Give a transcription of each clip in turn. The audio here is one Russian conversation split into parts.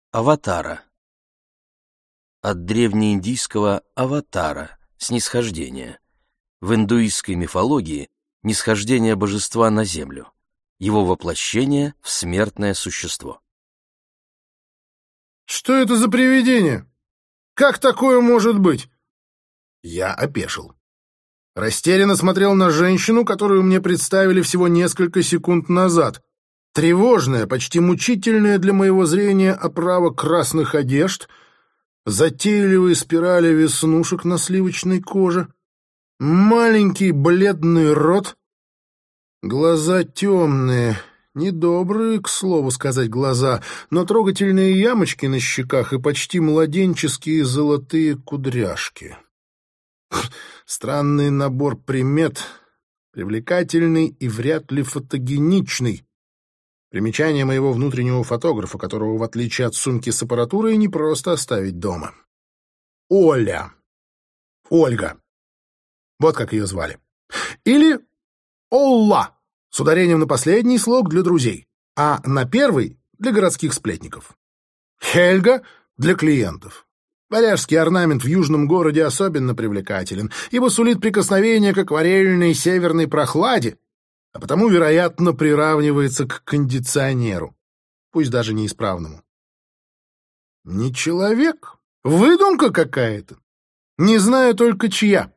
Аватара. От древнеиндийского аватара — снисхождение. В индуистской мифологии — нисхождение божества на землю, его воплощение в смертное существо. «Что это за привидение? Как такое может быть?» Я опешил. Растерянно смотрел на женщину, которую мне представили всего несколько секунд назад. Тревожная, почти мучительная для моего зрения оправа красных одежд, затейливые спирали веснушек на сливочной коже, маленький бледный рот, глаза темные, недобрые, к слову сказать, глаза, но трогательные ямочки на щеках и почти младенческие золотые кудряшки. Странный набор примет, привлекательный и вряд ли фотогеничный. Примечание моего внутреннего фотографа, которого, в отличие от сумки с аппаратурой, не просто оставить дома. Оля. Ольга. Вот как ее звали. Или Олла, с ударением на последний слог для друзей, а на первый — для городских сплетников. Хельга — для клиентов. Варяжский орнамент в южном городе особенно привлекателен, ибо сулит прикосновение к акварельной северной прохладе, а потому, вероятно, приравнивается к кондиционеру, пусть даже неисправному. Не человек, выдумка какая-то. Не знаю только чья.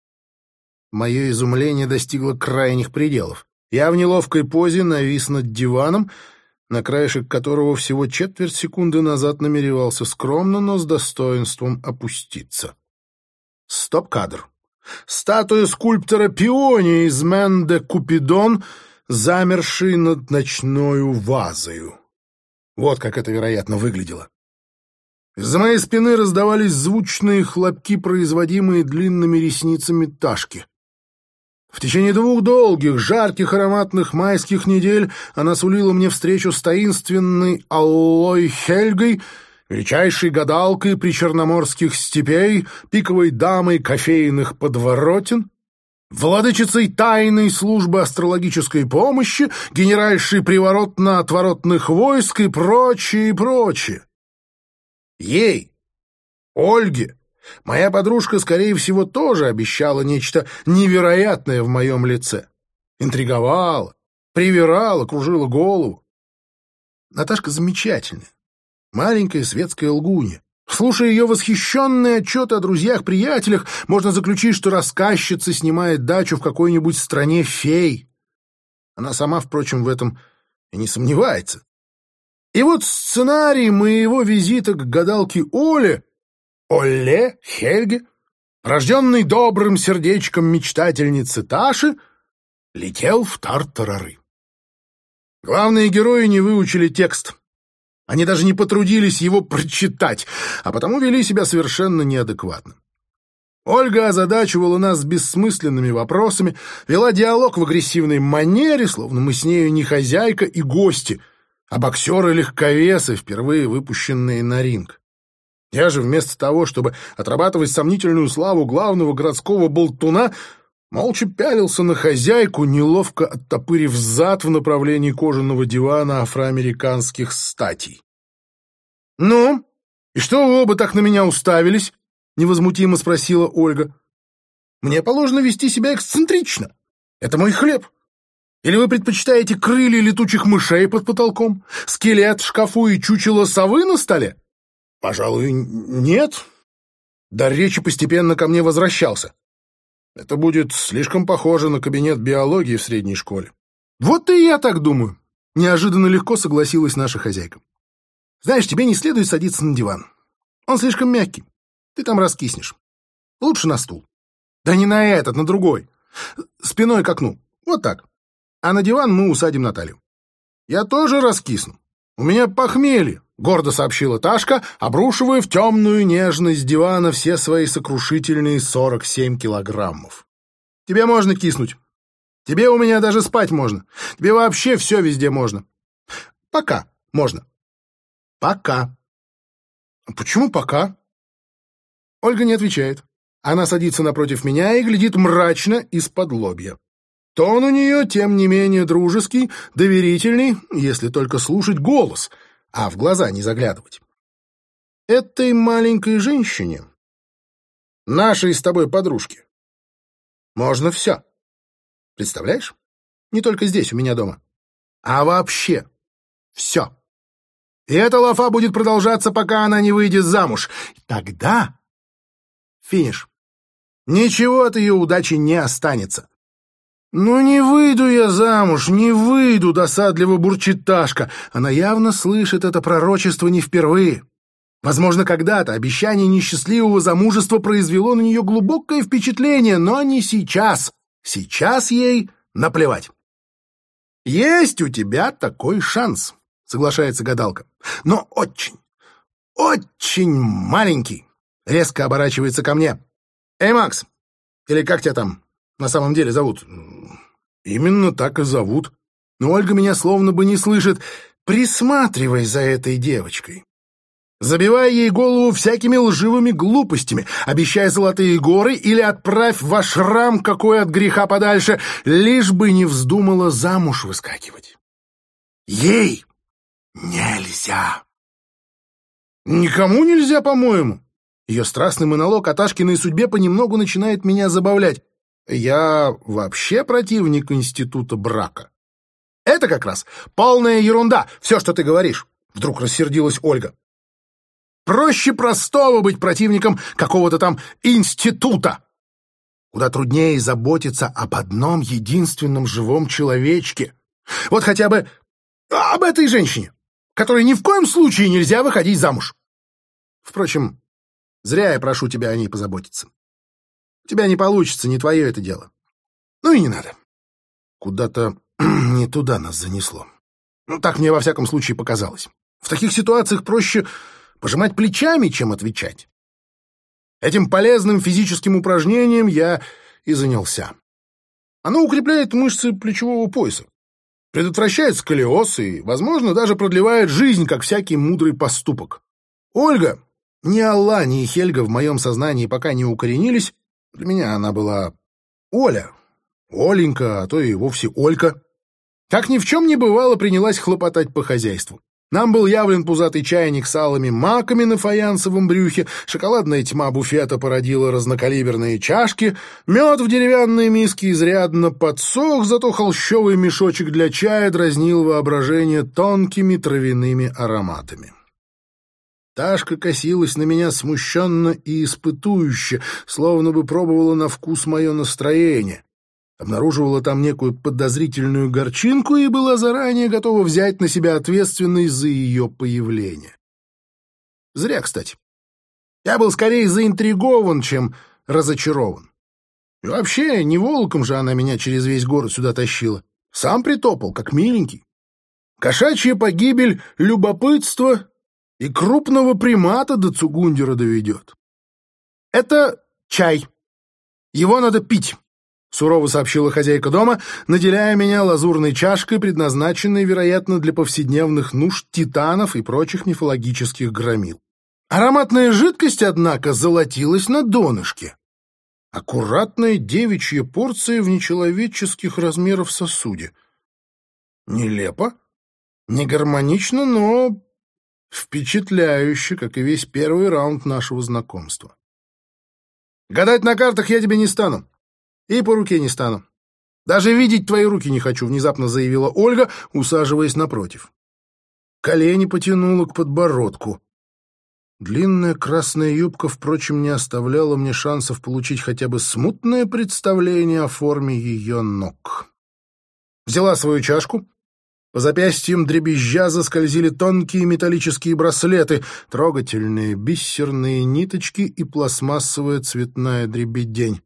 Мое изумление достигло крайних пределов. Я в неловкой позе навис над диваном, на краешек которого всего четверть секунды назад намеревался скромно, но с достоинством опуститься. Стоп-кадр. Статуя скульптора Пиония из Менде Купидон, замерший над ночною вазою. Вот как это, вероятно, выглядело. Из-за моей спины раздавались звучные хлопки, производимые длинными ресницами Ташки. В течение 2 долгих, жарких, ароматных майских недель она сулила мне встречу с таинственной Аллой Хельгой, величайшей гадалкой причерноморских степей, пиковой дамой кофейных подворотен, владычицей тайной службы астрологической помощи, генеральшей приворотно-отворотных войск и прочее, и прочее. Ей, Ольге, моя подружка, скорее всего, тоже обещала нечто невероятное в моем лице. Интриговала, привирала, кружила голову. Наташка замечательная, маленькая светская лгунья. Слушая ее восхищенные отчеты о друзьях-приятелях, можно заключить, что рассказчица снимает дачу в какой-нибудь стране фей. Она сама, впрочем, в этом и не сомневается. И вот сценарий моего визита к гадалке Оле Хельге, рожденной добрым сердечком мечтательницы Таши, летел в тартарары. Главные герои не выучили текст. Они даже не потрудились его прочитать, а потому вели себя совершенно неадекватно. Ольга озадачивала нас бессмысленными вопросами, вела диалог в агрессивной манере, словно мы с нею не хозяйка и гости, а боксеры-легковесы, впервые выпущенные на ринг. Я же вместо того, чтобы отрабатывать сомнительную славу главного городского болтуна, молча пялился на хозяйку, неловко оттопырив зад в направлении кожаного дивана афроамериканских статей. «Ну, и что вы оба так на меня уставились?» — невозмутимо спросила Ольга. «Мне положено вести себя эксцентрично. Это мой хлеб. Или вы предпочитаете крылья летучих мышей под потолком, скелет в шкафу и чучело совы на столе?» «Пожалуй, нет». Дар речи постепенно ко мне возвращался. Это будет слишком похоже на кабинет биологии в средней школе. «Вот и я так думаю», — неожиданно легко согласилась наша хозяйка. «Знаешь, тебе не следует садиться на диван. Он слишком мягкий. Ты там раскиснешь. Лучше на стул. Да не на этот, на другой. Спиной к окну. Вот так. А на диван мы усадим Наталью. Я тоже раскисну. У меня похмелье», — гордо сообщила Ташка, обрушивая в темную нежность дивана все свои сокрушительные 47 килограммов. «Тебе можно киснуть. Тебе у меня даже спать можно. Тебе вообще все везде можно. Пока можно. Пока». «Почему пока?» Ольга не отвечает. Она садится напротив меня и глядит мрачно из-под лобья. Тон у нее, тем не менее, дружеский, доверительный, если только слушать голос, а в глаза не заглядывать. Этой маленькой женщине, нашей с тобой подружке, можно все. Представляешь? Не только здесь, у меня дома, а вообще все. И эта лафа будет продолжаться, пока она не выйдет замуж. Тогда финиш. Ничего от ее удачи не останется. «Ну не выйду я замуж, не выйду», — досадливо бурчит Ташка. Она явно слышит это пророчество не впервые. Возможно, когда-то обещание несчастливого замужества произвело на нее глубокое впечатление, но не сейчас. Сейчас ей наплевать. «Есть у тебя такой шанс», — соглашается гадалка. «Но очень, очень маленький». Резко оборачивается ко мне. «Эй, Макс, или как тебя там на самом деле зовут?» «Именно так и зовут. Но Ольга меня словно бы не слышит. Присматривай за этой девочкой. Забивай ей голову всякими лживыми глупостями, обещай золотые горы или отправь в ашрам какой от греха подальше, лишь бы не вздумала замуж выскакивать. Ей нельзя». «Никому нельзя, по-моему». Ее страстный монолог о Ташкиной судьбе понемногу начинает меня забавлять. Я вообще противник института брака. Это как раз полная ерунда, все, что ты говоришь. Вдруг рассердилась Ольга. Проще простого быть противником какого-то там института. Куда труднее заботиться об одном единственном живом человечке. Вот хотя бы об этой женщине, которой ни в коем случае нельзя выходить замуж. Впрочем, зря я прошу тебя о ней позаботиться. У тебя не получится, не твое это дело. Ну и не надо. Куда-то не туда нас занесло. Ну, так мне во всяком случае показалось. В таких ситуациях проще пожимать плечами, чем отвечать. Этим полезным физическим упражнением я и занялся. Оно укрепляет мышцы плечевого пояса, предотвращает сколиоз и, возможно, даже продлевает жизнь, как всякий мудрый поступок. Ольга, ни Алла, ни Хельга в моем сознании пока не укоренились. Для меня она была Оля, Оленька, а то и вовсе Олька. Как ни в чем не бывало, принялась хлопотать по хозяйству. Нам был явлен пузатый чайник с алыми маками на фаянсовом брюхе, шоколадная тьма буфета породила разнокалиберные чашки, мед в деревянной миске изрядно подсох, зато холщовый мешочек для чая дразнил воображение тонкими травяными ароматами. Ташка косилась на меня смущенно и испытующе, словно бы пробовала на вкус мое настроение. Обнаруживала там некую подозрительную горчинку и была заранее готова взять на себя ответственность за ее появление. Зря, кстати. Я был скорее заинтригован, чем разочарован. И вообще, не волоком же она меня через весь город сюда тащила. Сам притопал, как миленький. Кошачья погибель, любопытство и крупного примата до Цугундера доведет. «Это чай. Его надо пить», — сурово сообщила хозяйка дома, наделяя меня лазурной чашкой, предназначенной, вероятно, для повседневных нужд титанов и прочих мифологических громил. Ароматная жидкость, однако, золотилась на донышке. Аккуратная девичья порция в нечеловеческих размеров сосуде. Нелепо, не гармонично, но впечатляюще, как и весь первый раунд нашего знакомства. «Гадать на картах я тебе не стану. И по руке не стану. Даже видеть твои руки не хочу», — внезапно заявила Ольга, усаживаясь напротив. Колени потянуло к подбородку. Длинная красная юбка, впрочем, не оставляла мне шансов получить хотя бы смутное представление о форме ее ног. Взяла свою чашку. По запястьям дребезжа заскользили тонкие металлические браслеты, трогательные бисерные ниточки и пластмассовая цветная дребедень.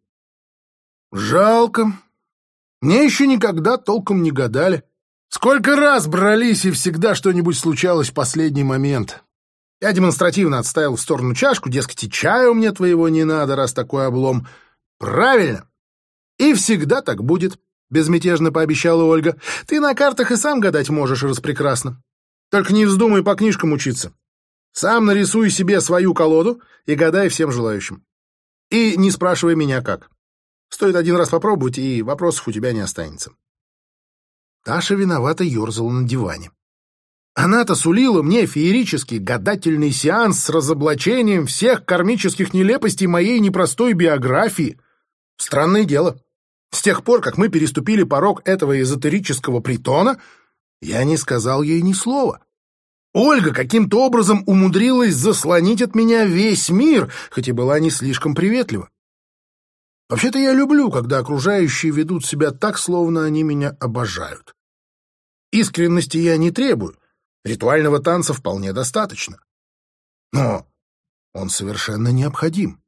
Жалко. Мне еще никогда толком не гадали. Сколько раз брались, и всегда что-нибудь случалось в последний момент. Я демонстративно отставил в сторону чашку, дескать, и чаю мне твоего не надо, раз такой облом. Правильно. И всегда так будет. Безмятежно пообещала Ольга. Ты на картах и сам гадать можешь распрекрасно. Только не вздумай по книжкам учиться. Сам нарисуй себе свою колоду и гадай всем желающим. И не спрашивай меня как. Стоит один раз попробовать, и вопросов у тебя не останется. Таша виновато ерзала на диване. Она-то сулила мне феерический гадательный сеанс с разоблачением всех кармических нелепостей моей непростой биографии. Странное дело. С тех пор, как мы переступили порог этого эзотерического притона, я не сказал ей ни слова. Ольга каким-то образом умудрилась заслонить от меня весь мир, хоть и была не слишком приветлива. Вообще-то я люблю, когда окружающие ведут себя так, словно они меня обожают. Искренности я не требую, ритуального танца вполне достаточно. Но он совершенно необходим.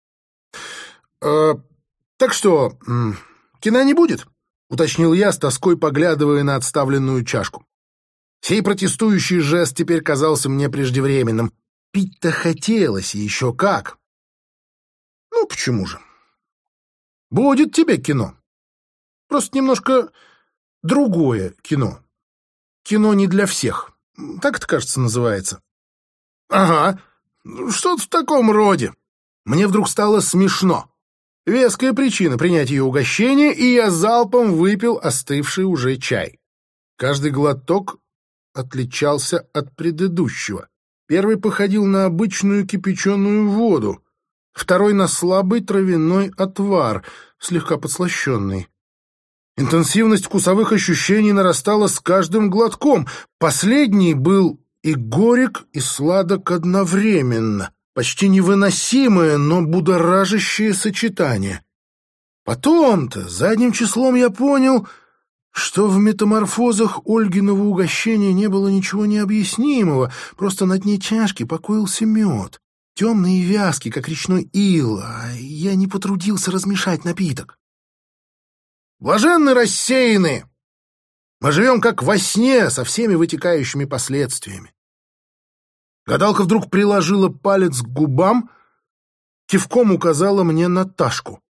Так что, кино не будет? — уточнил я, с тоской поглядывая на отставленную чашку. Сей протестующий жест теперь казался мне преждевременным. Пить-то хотелось, и еще как. Ну, почему же? Будет тебе кино. Просто немножко другое кино. Кино не для всех. Так это, кажется, называется. Ага, что-то в таком роде. Мне вдруг стало смешно. Веская причина принять ее угощение, и я залпом выпил остывший уже чай. Каждый глоток отличался от предыдущего. Первый походил на обычную кипяченую воду, второй — на слабый травяной отвар, слегка подслащенный. Интенсивность вкусовых ощущений нарастала с каждым глотком. Последний был и горек, и сладок одновременно. Почти невыносимое, но будоражащее сочетание. Потом-то, задним числом, я понял, что в метаморфозах Ольгиного угощения не было ничего необъяснимого, просто на дне чашки покоился мед, темный и вязкий, как речной ил, а я не потрудился размешать напиток. Блаженны рассеянные! Мы живем как во сне, со всеми вытекающими последствиями. Гадалка вдруг приложила палец к губам, кивком указала мне на Ташку.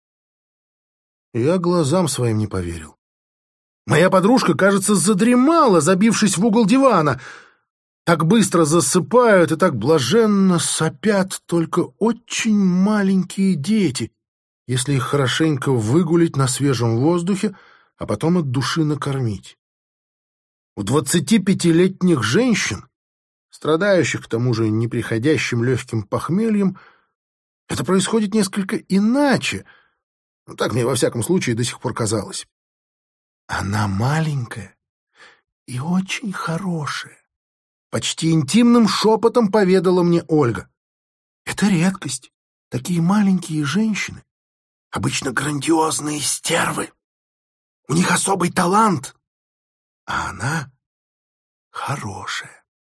Я глазам своим не поверил. Моя подружка, кажется, задремала, забившись в угол дивана. Так быстро засыпают и так блаженно сопят только очень маленькие дети, если их хорошенько выгулить на свежем воздухе, а потом от души накормить. У 25-летних женщин, страдающих к тому же неприходящим легким похмельем, это происходит несколько иначе. Ну, так мне во всяком случае до сих пор казалось. Она маленькая и очень хорошая. Почти интимным шепотом поведала мне Ольга. Это редкость. Такие маленькие женщины обычно грандиозные стервы. У них особый талант, а она хорошая.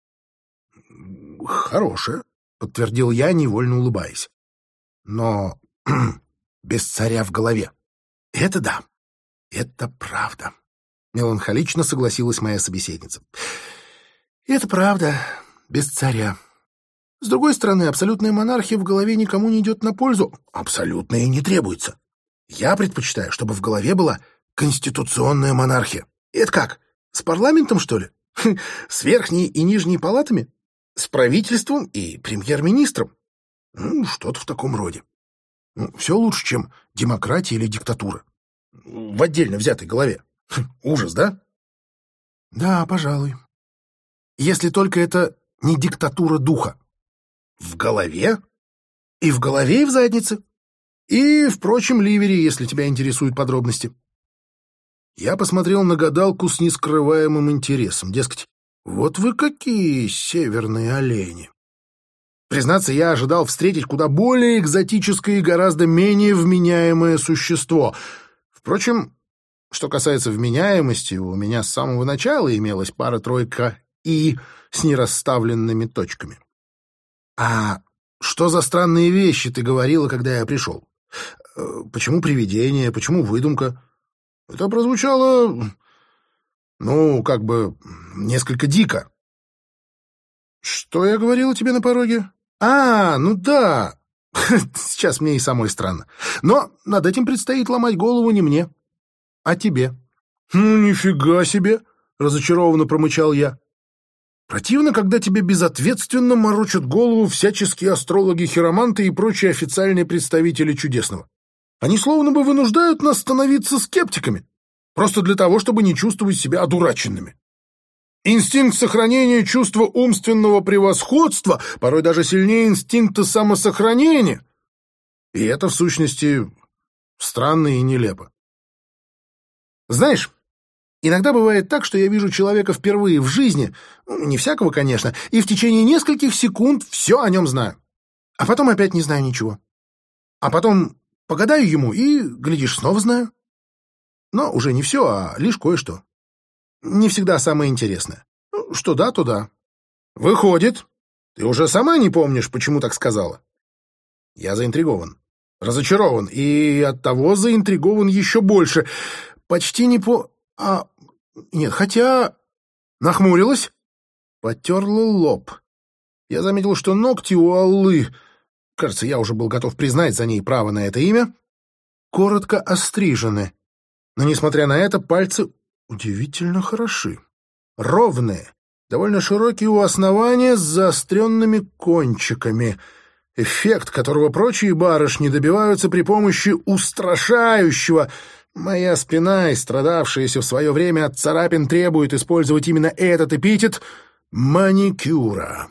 Хорошая, подтвердил я, невольно улыбаясь. Но без царя в голове. Это да, это правда. Меланхолично согласилась моя собеседница. Это правда, без царя. С другой стороны, абсолютная монархия в голове никому не идет на пользу. Абсолютно и не требуется. Я предпочитаю, чтобы в голове была конституционная монархия. Это как, с парламентом, что ли? С верхней и нижней палатами? С правительством и премьер-министром? Что-то в таком роде. Все лучше, чем демократия или диктатура. В отдельно взятой голове. Ужас, да? Да, пожалуй. Если только это не диктатура духа. В голове? И в голове, и в заднице. И в прочем ливере, если тебя интересуют подробности. Я посмотрел на гадалку с нескрываемым интересом. Дескать, вот вы какие северные олени. Признаться, я ожидал встретить куда более экзотическое и гораздо менее вменяемое существо. Впрочем, что касается вменяемости, у меня с самого начала имелась пара-тройка «и» с нерасставленными точками. А что за странные вещи ты говорила, когда я пришел? Почему привидение, почему выдумка? Это прозвучало, как бы несколько дико. Что я говорила тебе на пороге? Ну да. Сейчас мне и самой странно. Но над этим предстоит ломать голову не мне, а тебе. Нифига себе, разочарованно промычал я. Противно, когда тебе безответственно морочат голову всяческие астрологи-хироманты и прочие официальные представители чудесного. Они словно бы вынуждают нас становиться скептиками, просто для того, чтобы не чувствовать себя одураченными. Инстинкт сохранения чувства умственного превосходства порой даже сильнее инстинкта самосохранения. И это, в сущности, странно и нелепо. Знаешь, иногда бывает так, что я вижу человека впервые в жизни, не всякого, конечно, и в течение нескольких секунд все о нем знаю. А потом опять не знаю ничего. А потом погадаю ему и, глядишь, снова знаю. Но уже не все, а лишь кое-что. Не всегда самое интересное. Что да, то да. Выходит, ты уже сама не помнишь, почему так сказала. Я заинтригован, разочарован и оттого заинтригован еще больше. Почти не Нет, хотя... Нахмурилась, потерла лоб. Я заметил, что ногти у Аллы, кажется, я уже был готов признать за ней право на это имя, коротко острижены. Но, несмотря на это, пальцы удивительно хороши. Ровные, довольно широкие у основания с заостренными кончиками. Эффект, которого прочие барышни добиваются при помощи устрашающего. Моя спина, истрадавшаяся в свое время от царапин, требует использовать именно этот эпитет — маникюра.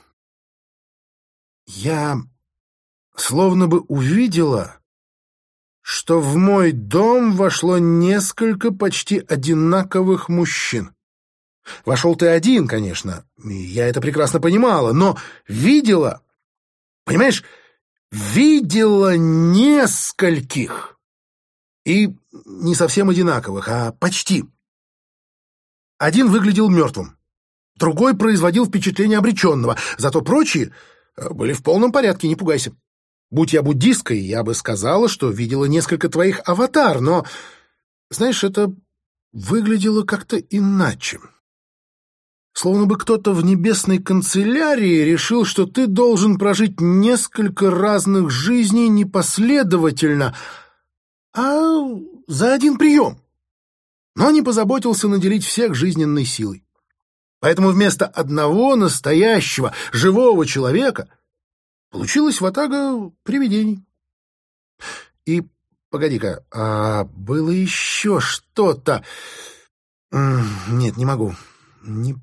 Я словно бы увидела, что в мой дом вошло несколько почти одинаковых мужчин. Вошел ты один, конечно, и я это прекрасно понимала, но видела, понимаешь, видела нескольких. И не совсем одинаковых, а почти. Один выглядел мертвым, другой производил впечатление обреченного, зато прочие были в полном порядке, не пугайся. Будь я буддисткой, я бы сказала, что видела несколько твоих аватар, но, знаешь, это выглядело как-то иначе. Словно бы кто-то в небесной канцелярии решил, что ты должен прожить несколько разных жизней непоследовательно, а за один прием. Но не позаботился наделить всех жизненной силой. Поэтому вместо одного настоящего, живого человека получилась ватага привидений. И, погоди-ка, было еще что-то. Нет, не могу. Не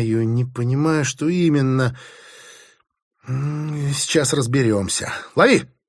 понимаю, что именно. Сейчас разберемся. Лови!